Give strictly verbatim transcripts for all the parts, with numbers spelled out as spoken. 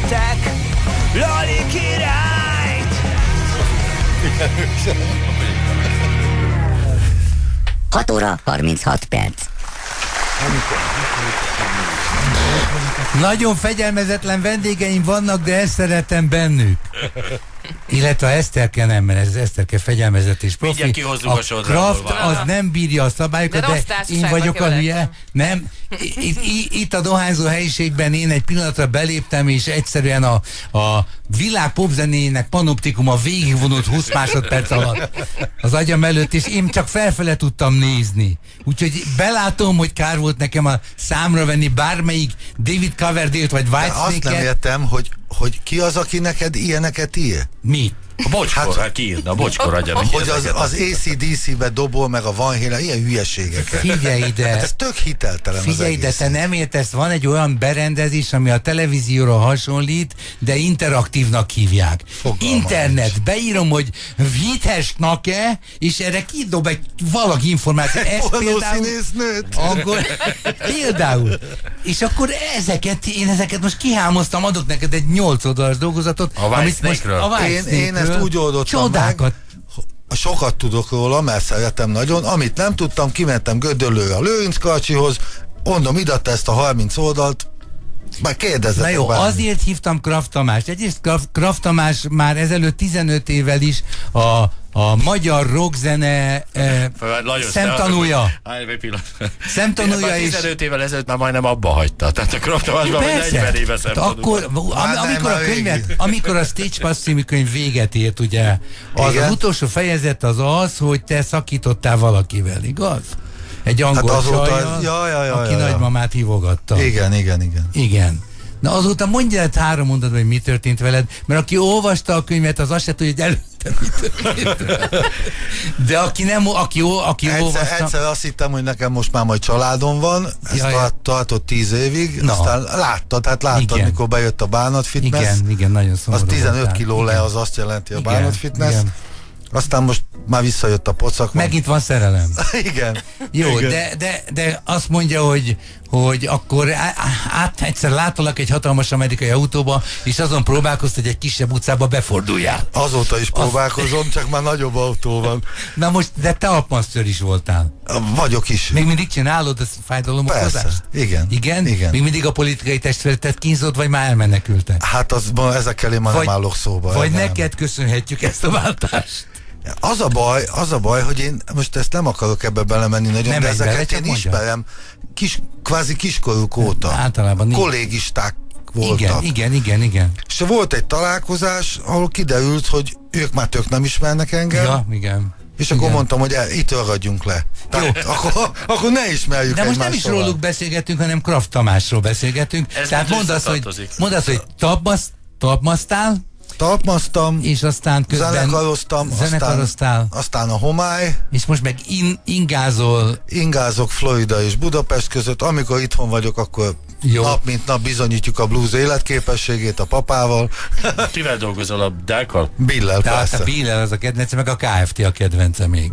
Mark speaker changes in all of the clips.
Speaker 1: Megöltek Lali királyt.
Speaker 2: hat óra harminchat perc.
Speaker 3: Nagyon fegyelmezetlen vendégeim vannak, de ezt szeretem bennük. Illetve Eszterke nem, mert ez Eszterke fegyelmezett és profi.
Speaker 4: Mindjárt kihozzuk a, a
Speaker 3: Kraft az nem bírja a szabályokat, de, de én vagyok a hülye. Nem. Itt, itt a dohányzó helyiségben én egy pillanatra beléptem, és egyszerűen a, a világ popzenéjének panoptikuma végigvonult húsz másodperc alatt az agyam előtt, és én csak felfele tudtam nézni. Úgyhogy belátom, hogy kár volt nekem a számra venni bármelyik David Coverdale-t vagy Whitesnake-et.
Speaker 5: Azt nem értem, hogy, hogy ki az, aki neked ilyeneket ír?
Speaker 3: Mi?
Speaker 4: A Bocskor, hát, ki írna, a Bocskor adja.
Speaker 5: Hogy az, az á cé dé cé-be dobol meg a Van Halen, ilyen hülyeségeket.
Speaker 3: Figyelj ide!
Speaker 5: Hát ez tök hiteltelen.
Speaker 3: Figyelj ide, te nem értesz, van egy olyan berendezés, ami a televízióra hasonlít, de interaktívnak hívják.
Speaker 5: Fogalmam
Speaker 3: Internet,
Speaker 5: is.
Speaker 3: Beírom, hogy Vithesnak-e, és erre kidob egy valaki információt. Ez például... Akkor, például. És akkor ezeket, én ezeket most kihámoztam, adok neked egy nyolc oldalas dolgozatot.
Speaker 4: A Whitesnake-ről?
Speaker 5: Én, én ezt úgy oldottam
Speaker 3: Csodákat.
Speaker 5: meg, sokat tudok róla, mert szeretem nagyon. Amit nem tudtam, kimentem Gödöllőre a Lőrinc Karcsihoz, mondom, idatta ezt a harminc oldalt, majd kérdezzetek.
Speaker 3: Na jó,
Speaker 5: bármi.
Speaker 3: azért hívtam Kraft Tamást. Egyrészt Kraft, Kraft Tamás már ezelőtt tizenöt évvel is a, a magyar rockzene eh, szemtanúja. Szemtanúja is.
Speaker 4: tizenöt évvel ezelőtt már majdnem abba hagyta. Tehát a Kraft Tamásban negyven éve szemtanúja.
Speaker 3: Akkor, am, amikor a könyvet, amikor a Stage Pass című könyv véget ért, ugye, az, az utolsó fejezet az az, hogy te szakítottál valakivel, igaz? Egy angol hát csajjal, ja, ja, ja, aki ja, ja. nagymamát hívogatta.
Speaker 5: Igen, igen, igen.
Speaker 3: Igen. Na azóta mondja el három mondatban, hogy mi történt veled, mert aki olvasta a könyvet, az azt se tudja, hogy előtte mi történt. De aki nem, aki, aki
Speaker 5: egyszer,
Speaker 3: olvasta...
Speaker 5: Egyszer azt hittem, hogy nekem most már majd családom van, ezt tart, tartott tíz évig, no. Aztán láttad, hát láttad, igen. Mikor bejött a Bánat Fitness.
Speaker 3: Igen, igen, nagyon szomorú.
Speaker 5: Az tizenöt kiló le, az azt jelenti a Bánat Fitness. Igen. Aztán most már visszajött a pocak.
Speaker 3: Megint van szerelem.
Speaker 5: Igen.
Speaker 3: Jó,
Speaker 5: igen.
Speaker 3: De, de, de azt mondja, hogy, hogy akkor át egyszer láttalak egy hatalmas amerikai autóba, és azon próbálkozt, hogy egy kisebb utcába beforduljál.
Speaker 5: Azóta is próbálkozom, az... csak már nagyobb autó van.
Speaker 3: Na most, de te alpmaster is voltál.
Speaker 5: Vagyok is.
Speaker 3: Még mindig csinálod a fájdalomokozást?
Speaker 5: Persze, igen.
Speaker 3: Igen?
Speaker 5: Igen.
Speaker 3: Még mindig a politikai testületet kínzott, vagy már elmenekültek?
Speaker 5: Hát az, ezekkel én már vagy, nem állok szóba.
Speaker 3: Vagy
Speaker 5: nem.
Speaker 3: Neked köszönhetjük ezt a váltást.
Speaker 5: Az a baj, az a baj, hogy én most ezt nem akarok ebbe belemenni nagyon, nem de ezeket én ismerem kis, kvázi kiskoruk óta.
Speaker 3: Általában
Speaker 5: kollégisták voltak.
Speaker 3: Igen, igen, igen, igen.
Speaker 5: És volt egy találkozás, ahol kiderült, hogy ők már tök nem ismernek engem.
Speaker 3: Ja, igen.
Speaker 5: És
Speaker 3: igen.
Speaker 5: akkor mondtam, hogy el, itt ragadjunk le. Tehát, akkor, akkor ne ismerjük
Speaker 3: de most nem is
Speaker 5: tovább.
Speaker 3: róluk beszélgetünk, hanem Kraft Tamásról beszélgetünk.
Speaker 4: Ez
Speaker 3: Tehát mondd azt, hogy, mondd azt, hogy tapmasztál,
Speaker 5: Talpmaztam,
Speaker 3: és aztán közben
Speaker 5: zenekaroztam,
Speaker 3: zenekaroztál,
Speaker 5: aztán, aztán a homály,
Speaker 3: és most meg in, ingázol.
Speaker 5: Ingázok Florida és Budapest között, amikor itthon vagyok, akkor jó. Nap mint nap bizonyítjuk a blues életképességét a papával.
Speaker 4: Kivel dolgozol, a Dákkal?
Speaker 5: Billel,
Speaker 3: Tehát
Speaker 5: persze.
Speaker 3: a Billel az a kedvence, meg a ká ef té a kedvence még.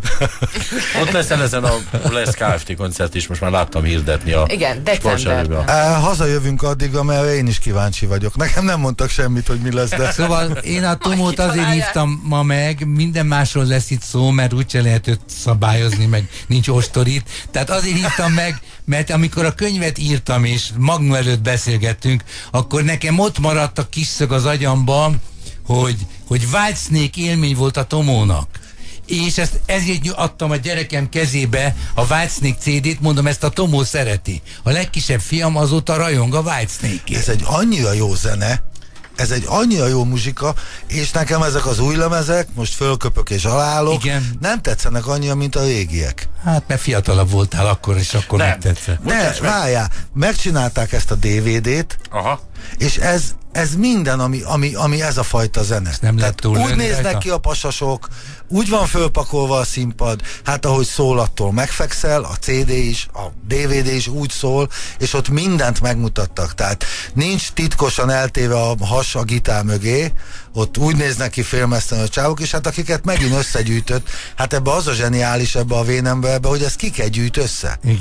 Speaker 4: Ott leszel ezen a lesz ká ef té koncert is, most már láttam hirdetni a
Speaker 6: igen, decemberben.
Speaker 5: E, hazajövünk addigra, mert én is kíváncsi vagyok. Nekem nem mondtak semmit, hogy mi lesz, de...
Speaker 3: Szóval én a Tomót azért hívtam ma meg, minden másról lesz itt szó, mert úgyse lehet őt szabályozni, meg nincs ostorit. Tehát azért hívtam meg, mert amikor a könyvet írtam, és Magnum előtt beszélgettünk, akkor nekem ott maradt a kis szög az agyamban, hogy, hogy Whitesnake élmény volt a Tomónak. És ezt, ezért adtam a gyerekem kezébe a Whitesnake cé dét, mondom, ezt a Tomó szereti. A legkisebb fiam azóta rajong a Whitesnake-ért.
Speaker 5: Ez egy annyira jó zene, ez egy annyira jó muzsika, és nekem ezek az új lemezek, most fölköpök és alállok, igen. Nem tetszenek annyira, mint a régiek.
Speaker 3: Hát, mert fiatalabb voltál akkor, és akkor megtetszett.
Speaker 5: Ne, várjál, megcsinálták ezt a dé vé dét,
Speaker 4: aha.
Speaker 5: És ez, ez minden, ami, ami, ami ez a fajta zene.
Speaker 3: Nem lehet túl
Speaker 5: úgy néznek rajta ki a pasasok, úgy van fölpakolva a színpad, hát ahogy szól, attól megfekszel, a cé dé is, a dé vé dé is úgy szól, és ott mindent megmutattak. Tehát nincs titkosan eltéve a has a gitár mögé, ott úgy néznek ki félmezten a csávok, és hát akiket megint összegyűjtött, hát ebbe az a zseniális ebbe a vénemberbe, hogy ezt ki kell gyűjt össze.
Speaker 3: Igen.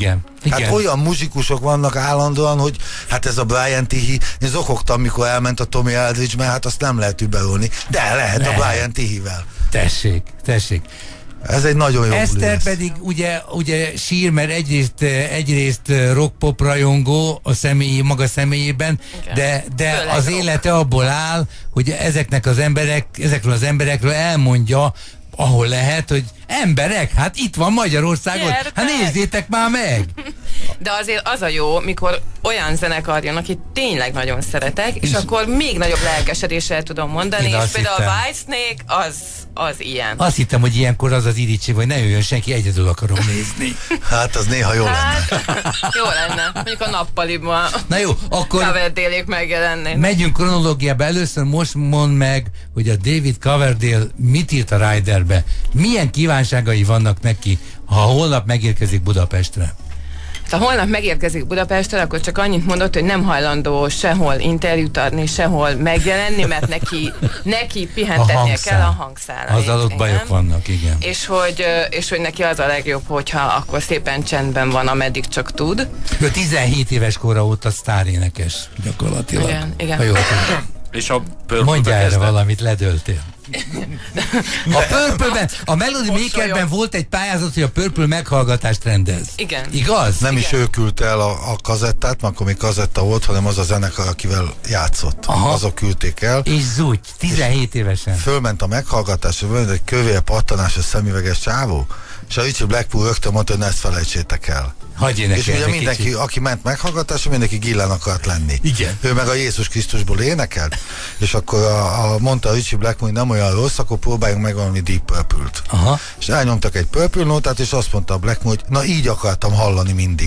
Speaker 3: Igen.
Speaker 5: Hát olyan muzsikusok vannak állandóan, hogy hát ez a Brian Tihi, én zokogtam, mikor elment a Tommy Aldridge, mert hát azt nem lehet übeölni, de lehet ne. a Brian Tihivel.
Speaker 3: Tessék, tessék.
Speaker 5: Ez egy nagyon jó
Speaker 3: Eszter pedig ugye, ugye sír, mert egyrészt, egyrészt rock-pop rajongó a személyi, maga személyében, okay. de, de az rock. Élete abból áll, hogy ezeknek az emberek, ezekről az emberekről elmondja, ahol lehet, hogy emberek, hát itt van Magyarországon, Gyertek. Hát nézzétek már meg!
Speaker 6: De azért az a jó, mikor olyan zenekar jön, akit tényleg nagyon szeretek, és akkor még nagyobb lelkesedéssel tudom mondani,
Speaker 3: Én
Speaker 6: és például
Speaker 3: hittem.
Speaker 6: a Whitesnake az, az ilyen.
Speaker 3: Azt hittem, hogy ilyenkor az az irítség, hogy ne jöjjön senki, egyedül akarom nézni.
Speaker 5: Hát az néha jó
Speaker 6: hát,
Speaker 5: lenne.
Speaker 6: Jó lenne. Mondjuk a nappaliban
Speaker 3: Na jó, akkor
Speaker 6: Coverdale-ék megjelennék.
Speaker 3: megyünk kronológiába. Először most mondd meg, hogy a David Coverdale mit írt a Riderbe. Milyen kívánságai vannak neki, ha holnap megérkezik Budapestre?
Speaker 6: Ha holnap megérkezik Budapestre, akkor csak annyit mondott, hogy nem hajlandó sehol interjút adni, sehol megjelenni, mert neki, neki pihentetnie kell a hangszálait.
Speaker 3: Azzal ott bajok vannak, igen.
Speaker 6: És hogy, és hogy neki az a legjobb, hogyha akkor szépen csendben van, ameddig csak tud.
Speaker 3: Ő tizenhét éves kora óta sztárénekes gyakorlatilag.
Speaker 6: Igen, igen.
Speaker 3: Ha jól tudom.
Speaker 4: És a Purple-be
Speaker 3: Mondja erre
Speaker 4: kezdett.
Speaker 3: valamit, ledöltél. A Purple-ben, a Melody Makerben volt egy pályázat, hogy a Purple meghallgatást rendez.
Speaker 6: Igen.
Speaker 3: Igaz?
Speaker 5: Nem
Speaker 6: Igen.
Speaker 5: is ő küldte el a, a kazettát, mert akkor még kazetta volt, hanem az a zenekar, akivel játszott.
Speaker 3: Aha.
Speaker 5: Azok küldték el.
Speaker 3: És zúgy, tizenhét évesen.
Speaker 5: Fölment a meghallgatás, hogy volt egy kövér pattanásos szemüveges csávó, és a Richie Blackpool rögtön mondta, hogy ne ezt felejtsétek el.
Speaker 3: Hagyj
Speaker 5: És
Speaker 3: énekelni
Speaker 5: ugye mindenki,
Speaker 3: kicsit.
Speaker 5: aki ment meghallgatásra, mindenki Gillen akart lenni.
Speaker 3: Igen.
Speaker 5: Ő meg a Jézus Krisztusból énekelt, és akkor a, a, mondta a Richie Blackpool, hogy nem olyan rossz, akkor próbáljunk meg valami Deep Purple-t.
Speaker 3: Aha.
Speaker 5: És elnyomtak egy Purple nótát, és azt mondta a Blackpool, hogy na így akartam hallani mindig.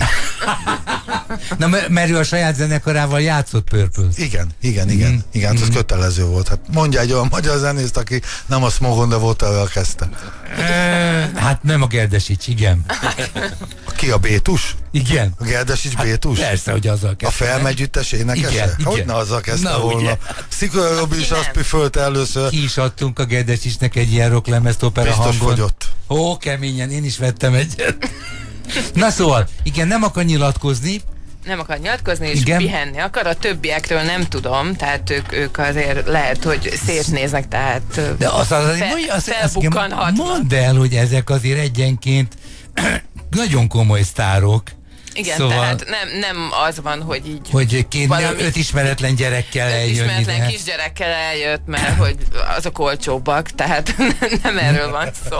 Speaker 3: Na, mert ő a saját zenekarával játszott Purple.
Speaker 5: Igen, igen, igen, mm. igen, mm. ez kötelező volt. Hát mondja egy olyan magyar zenészt, aki nem a Smogon, de volt arra kezdte.
Speaker 3: Hát nem a Gerdesics, igen.
Speaker 5: Ki a Bétus?
Speaker 3: Igen.
Speaker 5: A Gerdesics hát Bétus?
Speaker 3: Persze, hogy azzal kezdte.
Speaker 5: A Felmegyüttes énekese?
Speaker 3: Igen, igen.
Speaker 5: Hogyne azzal kezdte
Speaker 3: Na,
Speaker 5: volna?
Speaker 3: ugye.
Speaker 5: Szikora Robi is azt püfölte először.
Speaker 3: Ki is adtunk a Gerdesicsnek egy ilyen rocklemezt opera
Speaker 5: Biztos
Speaker 3: hangon.
Speaker 5: fogyott.
Speaker 3: Ó, keményen, én is vettem egyet. Na szóval, igen, nem akar nyilatkozni.
Speaker 6: Nem akar nyilatkozni, és
Speaker 3: Igen.
Speaker 6: pihenni akar. A többiekről nem tudom, tehát ők, ők azért lehet, hogy szétnéznek, tehát
Speaker 3: De az, az, az,
Speaker 6: fel,
Speaker 3: az, az, az
Speaker 6: felbukkanhatnak.
Speaker 3: mondd el, hogy ezek azért egyenként nagyon komoly sztárok.
Speaker 6: Igen,
Speaker 3: szóval,
Speaker 6: tehát nem, nem az van, hogy így
Speaker 3: hogy két,
Speaker 6: valami
Speaker 3: öt ismeretlen gyerekkel eljön
Speaker 6: ismeretlen
Speaker 3: ide.
Speaker 6: kisgyerekkel eljött, mert hogy azok olcsóbbak, tehát nem erről van szó.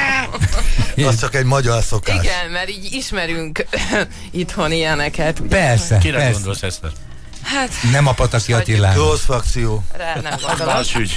Speaker 5: Az csak egy magyar szokás.
Speaker 6: Igen, mert így ismerünk itthon ilyeneket. Ugye?
Speaker 3: Persze,
Speaker 4: Kire
Speaker 3: persze.
Speaker 4: gondolsz, Eszter?
Speaker 6: Hát,
Speaker 3: Nem a Pataki Attilára.
Speaker 5: Rossz frakció.
Speaker 6: rá nem gondolom.
Speaker 4: Más ügy.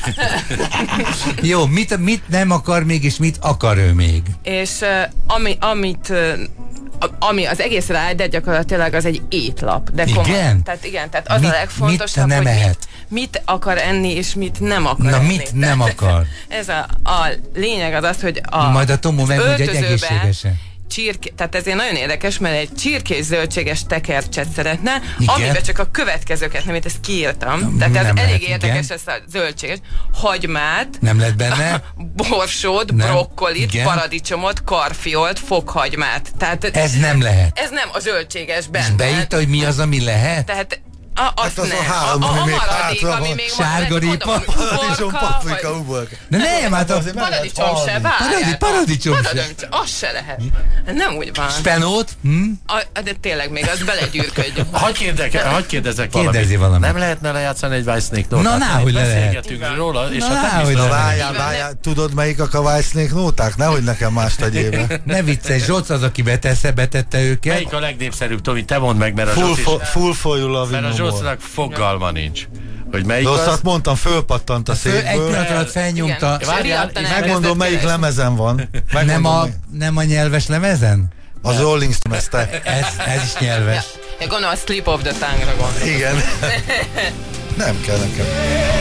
Speaker 3: Jó, mit, mit nem akar még, és mit akar ő még?
Speaker 6: És uh, ami, amit uh, ami az egész Rider gyakorlatilag az egy étlap. De komoly.
Speaker 3: Igen?
Speaker 6: Tehát igen, tehát az
Speaker 3: Mit-
Speaker 6: a legfontosabb,
Speaker 3: mit nem
Speaker 6: hogy
Speaker 3: ehet?
Speaker 6: mit, mit akar enni, és mit nem akar
Speaker 3: Na,
Speaker 6: enni.
Speaker 3: mit nem akar?
Speaker 6: Ez a, a lényeg az az, hogy a
Speaker 3: Majd a Tomó megmondja, egy
Speaker 6: öltözőben
Speaker 3: egészségesen.
Speaker 6: Csirke, tehát ezért nagyon érdekes, mert egy csirkés zöldséges tekercset szeretne,
Speaker 3: Igen.
Speaker 6: amiben csak a következőket, nem, itt ezt kiírtam.
Speaker 3: Nem
Speaker 6: Tehát ez
Speaker 3: lehet,
Speaker 6: elég
Speaker 3: igen.
Speaker 6: érdekes, ez a zöldséges. Hagymát,
Speaker 3: Nem lett benne?
Speaker 6: borsót,
Speaker 3: Nem.
Speaker 6: brokkolit,
Speaker 3: Igen.
Speaker 6: paradicsomot, karfiolt, fokhagymát. Tehát
Speaker 3: Ez nem lehet.
Speaker 6: ez nem a zöldséges
Speaker 3: És
Speaker 6: benne.
Speaker 3: beírta, hogy mi az, ami lehet?
Speaker 6: Tehát a, azt
Speaker 5: Hát az
Speaker 6: nem.
Speaker 5: a három,
Speaker 6: a, a,
Speaker 5: ami
Speaker 6: a
Speaker 5: még
Speaker 6: maradék,
Speaker 5: hátra
Speaker 6: ami
Speaker 5: van.
Speaker 6: még
Speaker 3: Sárgarépa.
Speaker 5: Paradicsom, paprika,
Speaker 6: vagy
Speaker 5: uborka.
Speaker 3: De nem, hát a
Speaker 6: paradicsom se, várjál.
Speaker 3: Paradi- paradicsom se.
Speaker 6: Paradicsom, az se lehet. Nem úgy van.
Speaker 3: spenót? Hm?
Speaker 6: A, de tényleg még az belegyűrködjön.
Speaker 4: Hagy, kérdeke, hagy kérdezek valamit.
Speaker 3: Kérdezi valamit.
Speaker 4: Nem lehetne lejátszani egy Whitesnake nótát?
Speaker 3: Na, náhogy le lehet.
Speaker 4: Beszélgetünk róla, és
Speaker 3: Na,
Speaker 4: hát nem
Speaker 3: náhogy
Speaker 4: biztos,
Speaker 3: le
Speaker 5: Na
Speaker 3: lehet.
Speaker 5: várjál,
Speaker 6: Így van,
Speaker 5: várjál, tudod melyik a Whitesnake nóták? Nehogy nekem más tegyél be.
Speaker 3: Ne viccelj, Zsoc az, aki betesse, betette őket.
Speaker 4: Melyik a legnépszerűbb, Tomi, te mondd meg, mert a
Speaker 5: Full,
Speaker 4: Zsoc is,
Speaker 5: fo, full for you love
Speaker 4: mert a
Speaker 5: you no more.
Speaker 4: Zsocnak fogalma nincs. Hogy melyik
Speaker 5: Rosszat
Speaker 4: az?
Speaker 5: mondtam, fölpattant a
Speaker 3: Föl, egy
Speaker 5: székből.
Speaker 3: pillanat alatt felnyomta.
Speaker 6: Igen.
Speaker 4: Várjál,
Speaker 6: Riadtan
Speaker 4: és
Speaker 6: elkezdett
Speaker 5: Megmondom, melyik
Speaker 6: keresni.
Speaker 5: lemezen van.
Speaker 3: Nem
Speaker 5: Megmondom,
Speaker 3: a,
Speaker 5: melyik.
Speaker 3: nem a nyelves lemezen?
Speaker 5: Az Rolling Stone, ezt te.
Speaker 3: Ez, ez is nyelves.
Speaker 6: Ja, gondolom a Slip of the Tongue-ra gondolom.
Speaker 5: Igen. Nem kell nekem.